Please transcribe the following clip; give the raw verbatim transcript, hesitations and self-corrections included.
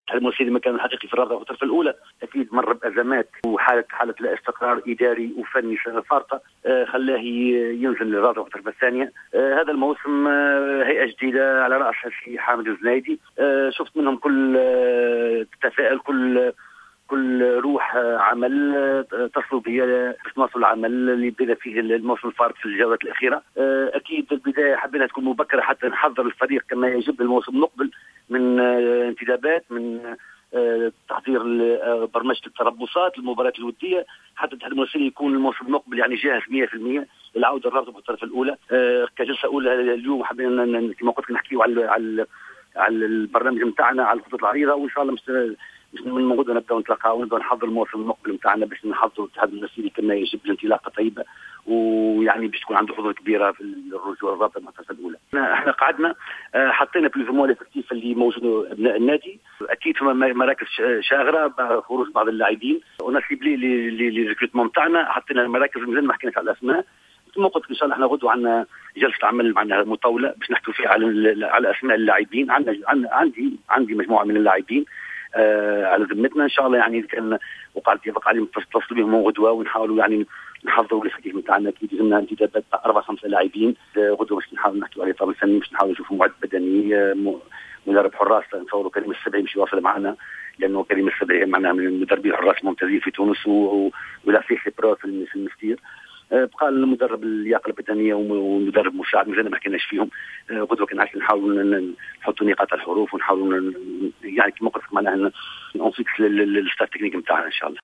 المرسلي مكانه الحقيقي في الرابطه والطرف الاولى اكيد مر بازمات وحاله حاله لا استقرار اداري وفني فارطه خلاه ينزل للرابطه والطرف الثانيه. هذا الموسم هيئه جديده على راسها السي حامد الزنايدي، شفت منهم كل تفاؤل، كل كل روح عمل تصلوا بها باش نواصلوا العمل اللي بدا فيه الموسم الفارط في الجولات الاخيره. اكيد البدايه حبينا تكون مبكره حتى نحضر الفريق كما يجب للموسم المقبل من انتدابات، من تحضير برمجه التربصات المباريات الوديه، حتى الاتحاد المرسلي يكون الموسم المقبل يعني جاهز مئة في المئة للعوده للرابطه بالطرف الاولى. كجلسه اولى اليوم حبينا كما قلت نحكيوا على على على البرنامج نتاعنا، على الخطوط العريضه، وان شاء الله مش مش من موجود نبداو نتلاقاو ونبداو نحضر الموسم المقبل نتاعنا باش نحضروا الاتحاد المرسلي كما يجب لانطلاقه طيبه، ويعني باش تكون عنده حضور كبيره في الرجوع للرابطه المؤسسه الاولى. احنا قعدنا حطينا في الفموال التكتيف اللي موجود ابناء النادي، اكيد فما مراكز شاغره خروج بعض اللاعبين ونسيب لي للريكروتمون تاعنا، حطينا المراكز مازال ما حكيناش على الاسماء. كما قلت ان شاء الله احنا غدوه عندنا جلسه عمل معنا مطوله باش نحكوا فيها على على اسماء اللاعبين. عندنا عندي عندي مجموعه من اللاعبين آه على ذمتنا ان شاء الله، يعني كان وقعت اتفاق عليهم تتصلوا بهم غدوه ونحاولوا يعني نحضروا الفريق نتاعنا. اكيد لازمنا انتدابات تاع اربع خمسه لاعبين غدوه باش نحاول نحكوا عليه طابع فني، باش نحاول نشوفوا معد بدني، مدرب حراس نتصوروا كريم السبعي مش يواصل معنا، لانه كريم السبعي معناها من المدربين الحراس الممتازين في تونس ولا فيه خبره في المستير. بقى المدرب اللياقه البدنيه ومدرب مساعد مازال ما حكيناش فيهم. غدوه كان عايزين نحاولوا نحطوا نقاط الحروف ونحاولوا يعني كما قلت معناها نفيكس للستاف تكنيك نتاعنا ان شاء الله.